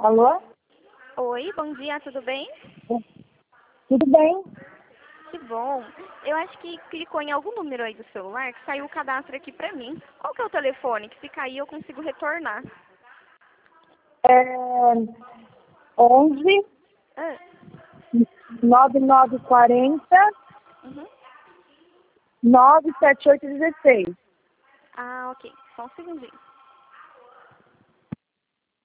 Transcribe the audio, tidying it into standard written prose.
Alô? Oi, bom dia, tudo bem? Tudo bem? Que bom. Eu acho que clicou em algum número aí do celular que saiu o cadastro aqui pra mim. Qual que é o telefone? Que se cair eu consigo retornar. É 11 Ah, 9940 uhum. 97816. Ah, ok. Só um segundinho.